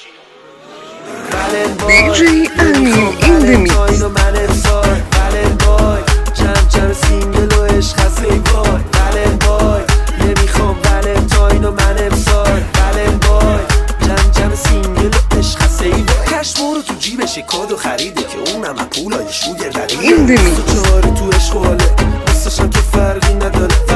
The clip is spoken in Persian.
DJ Amin in the mix. چم سینگل و عشق هست ای وای ولن بای نمیخوام ولنتاین و من امسال ولن بای چم سینگل و عشق هست ای وای کش برو تو جیبش کادو خریده که اونم پولای شوگر ردیه این دمی تو چهار تو عشق حاله دوستشم که فرقی نداره